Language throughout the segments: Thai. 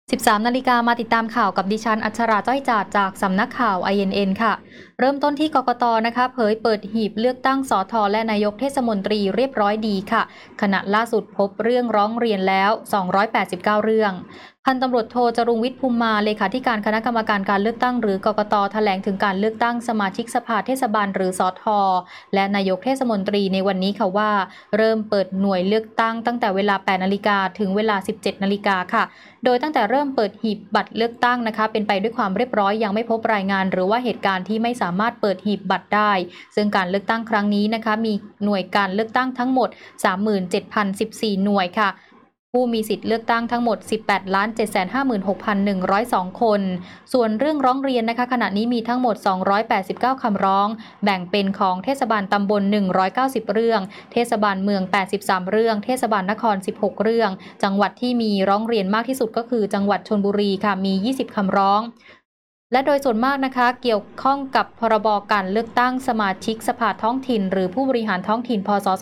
13 นาฬิกามาติดตามข่าวกับดิฉันอัชราจ้อยจาดจากสำนักข่าว INN ค่ะเริ่มต้นที่กกต.นะคะเผยเปิดหีบเลือกตั้งสท.และนายกเทศมนตรีเรียบร้อยดีค่ะขณะล่าสุดพบเรื่องร้องเรียนแล้ว289เรื่องพันตำรวจโทจรุงวิทย์ภูมิมาเลขาธิการคณะกรรมการการเลือกตั้งหรือกกต.แถลงถึงการเลือกตั้งสมาชิกสภาเทศบาลหรือสท.และนายกเทศมนตรีในวันนี้ค่ะว่าเริ่มเปิดหน่วยเลือกตั้งตั้งแต่เวลา 8 นาฬิกาถึงเวลา 17 นาฬิกาค่ะโดยตั้งแต่เริ่มเปิดหีบบัตรเลือกตั้งนะคะเป็นไปด้วยความเรียบร้อยยังไม่พบรายงานหรือว่าเหตุการณ์ที่ไม่สามารถเปิดหีบบัตรได้ซึ่งการเลือกตั้งครั้งนี้นะคะมีหน่วยการเลือกตั้งทั้งหมด 37,014 หน่วยค่ะผู้มีสิทธิ์เลือกตั้งทั้งหมด 18,756,102 คนส่วนเรื่องร้องเรียนนะคะขณะนี้มีทั้งหมด289คำร้องแบ่งเป็นของเทศบาลตำบล190เรื่องเทศบาลเมือง83เรื่องเทศบาลนคร16เรื่องจังหวัดที่มีร้องเรียนมากที่สุดก็คือจังหวัดชลบุรีค่ะมี20คำร้องและโดยส่วนมากนะคะเกี่ยวข้องกับพรบการเลือกตั้งสมาชิกสภาท้องถิ่นหรือผู้บริหารท้องถิ่นพศ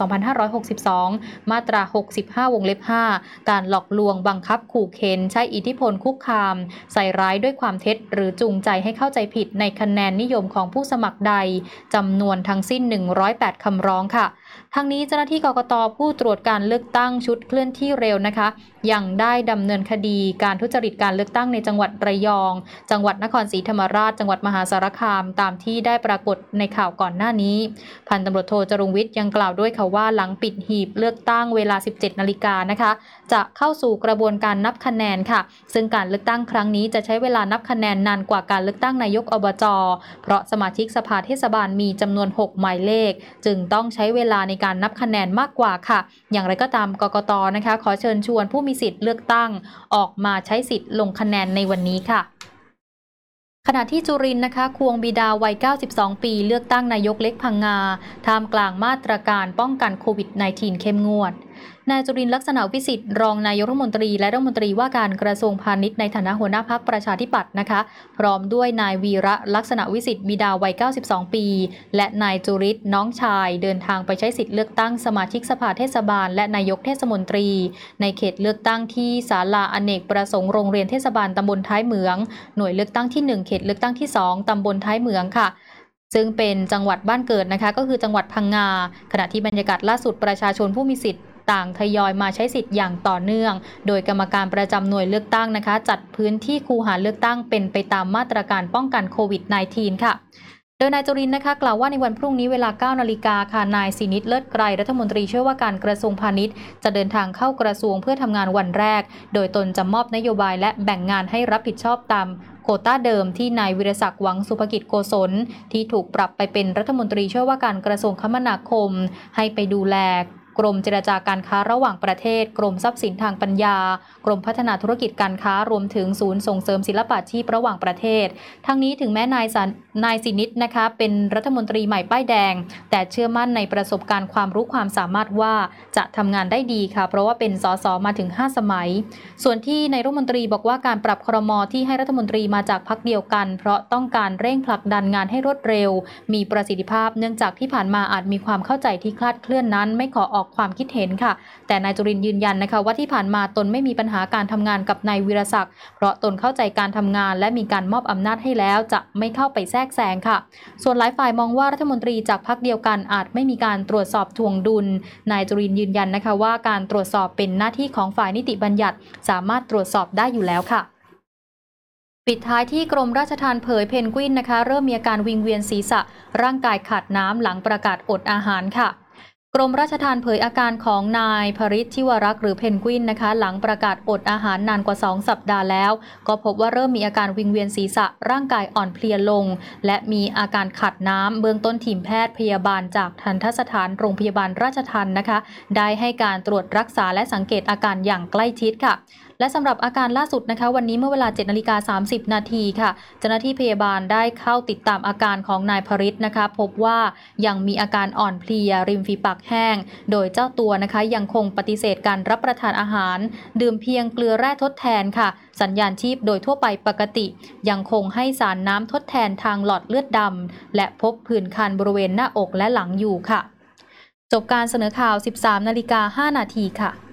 2562มาตรา65วงเล็บ5การหลอกลวงบังคับขู่เข็นใช้อิทธิพลคุกคามใส่ร้ายด้วยความเท็จหรือจูงใจให้เข้าใจผิดในคะแนนนิยมของผู้สมัครใดจำนวนทั้งสิ้น108คำร้องค่ะทั้งนี้เจ้าหน้าที่กกต.ผู้ตรวจการเลือกตั้งชุดเคลื่อนที่เร็วนะคะยังได้ดำเนินคดีการทุจริตการเลือกตั้งในจังหวัดระยองจังหวัดนครศรีธรรมราชจังหวัดมหาสารคามตามที่ได้ปรากฏในข่าวก่อนหน้านี้พันตำรวจโทจรุงวิทย์ยังกล่าวด้วยค่ะว่าหลังปิดหีบเลือกตั้งเวลา 17 นาฬิกานะคะจะเข้าสู่กระบวนการนับคะแนนค่ะซึ่งการเลือกตั้งครั้งนี้จะใช้เวลานับคะแนนนานกว่าการเลือกตั้งนายกอบจ.เพราะสมาชิกสภาเทศบาลมีจำนวน6หมายเลขจึงต้องใช้เวลาในการนับคะแนนมากกว่าค่ะอย่างไรก็ตามกกต.นะคะขอเชิญชวนผู้มีสิทธิ์เลือกตั้งออกมาใช้สิทธิ์ลงคะแนนในวันนี้ค่ะขณะที่จุรินทร์นะคะควงบิดาวัย 92 ปีเลือกตั้งนายกเล็กพังงาท่ามกลางมาตรการป้องกันโควิด -19 เข้มงวดนายจุรินทร์ลักษณะวิสิทธิ์รองนายกรัฐมนตรีและรัฐมนตรีว่าการกระทรวงพาณิชย์ในฐานะหัวหน้าพรรคประชาธิปัตย์นะคะพร้อมด้วยนายวีระลักษณะวิสิทธิ์บิดาวัย 92 ปีและนายจุริศน้องชายเดินทางไปใช้สิทธิ์เลือกตั้งสมาชิกสภาเทศบาลและนายกเทศมนตรีในเขตเลือกตั้งที่ศาลาอเนกประสงค์โรงเรียนเทศบาลตำบลท้ายเหมืองหน่วยเลือกตั้งที่1เขตเลือกตั้งที่2ตำบลท้ายเหมืองค่ะซึ่งเป็นจังหวัดบ้านเกิดนะคะก็คือจังหวัดพังงาขณะที่บรรยากาศล่าสุดประชาชนผู้มีสิทธิ์ต่างทยอยมาใช้สิทธิ์อย่างต่อเนื่องโดยกรรมการประจำหน่วยเลือกตั้งนะคะจัดพื้นที่คูหาเลือกตั้งเป็นไปตามมาตรการป้องกันโควิด -19 ค่ะโดยนายจุรินทร์นะคะกล่าวว่าในวันพรุ่งนี้เวลา 9 นาฬิกาค่ะนายสินิตเลิศไกรรัฐมนตรีช่วยว่าการกระทรวงพาณิชย์จะเดินทางเข้ากระทรวงเพื่อทำงานวันแรกโดยตนจะมอบนโยบายและแบ่งงานให้รับผิดชอบตามโควต้าเดิมที่นายวิรศักดิ์หวังสุภกิจโกศลที่ถูกปรับไปเป็นรัฐมนตรีช่วยว่าการกระทรวงคมนาคมให้ไปดูแลกรมเจรจาการค้าระหว่างประเทศกรมทรัพย์สินทางปัญญากรมพัฒนาธุรกิจการค้ารวมถึงศูนย์ส่งเสริมศิลปาชีพระหว่างประเทศทั้งนี้ถึงแม้นายสินิตนะคะเป็นรัฐมนตรีใหม่ป้ายแดงแต่เชื่อมั่นในประสบการณ์ความรู้ความสามารถว่าจะทำงานได้ดีค่ะเพราะว่าเป็นสสมาถึง5สมัยส่วนที่นายรัฐมนตรีบอกว่าการปรับครม.ที่ให้รัฐมนตรีมาจากพรรคเดียวกันเพราะต้องการเร่งผลักดันงานให้รวดเร็วมีประสิทธิภาพเนื่องจากที่ผ่านมาอาจมีความเข้าใจที่คลาดเคลื่อนนั้นไม่ขอออกความคิดเห็นค่ะแต่นายจุรินทร์ยืนยันนะคะว่าที่ผ่านมาตนไม่มีปัญหาการทำงานกับนายวิรศักดิ์เพราะตนเข้าใจการทำงานและมีการมอบอำนาจให้แล้วจะไม่เข้าไปแทรกแซงค่ะส่วนหลายฝ่ายมองว่ารัฐมนตรีจากพรรคเดียวกันอาจไม่มีการตรวจสอบทวงดุลนายจุรินทร์ยืนยันนะคะว่าการตรวจสอบเป็นหน้าที่ของฝ่ายนิติบัญญัติสามารถตรวจสอบได้อยู่แล้วค่ะปิดท้ายที่กรมราชทัณฑ์เผยเพนกวินนะคะเริ่มมีอาการวิงเวียนศีรษะร่างกายขาดน้ำหลังประกาศอดอาหารค่ะกรมราชทัณฑ์เผยอาการของนายภริษทิวรักษ์หรือเพนกวินนะคะหลังประกาศอดอาหารนานกว่า2สัปดาห์แล้วก็พบว่าเริ่มมีอาการวิงเวียนศีรษะร่างกายอ่อนเพลียลงและมีอาการขาดน้ำเบื้องต้นทีมแพทย์พยาบาลจากทันตสถานโรงพยาบาลราชทัณฑ์นะคะได้ให้การตรวจรักษาและสังเกตอาการอย่างใกล้ชิดค่ะและสำหรับอาการล่าสุดนะคะวันนี้เมื่อเวลา 7:30 นาทีค่ะเจ้าหน้าที่พยาบาลได้เข้าติดตามอาการของนายภริษนะคะพบว่ายังมีอาการอ่อนเพลียริมฝีปากแห้งโดยเจ้าตัวนะคะยังคงปฏิเสธการรับประทานอาหารดื่มเพียงเกลือแร่ทดแทนค่ะสัญญาณชีพโดยทั่วไปปกติยังคงให้สารน้ำทดแทนทางหลอดเลือดดำและพบผื่นคันบริเวณหน้าอกและหลังอยู่ค่ะจบการเสนอข่าว 13:05 นาทีค่ะ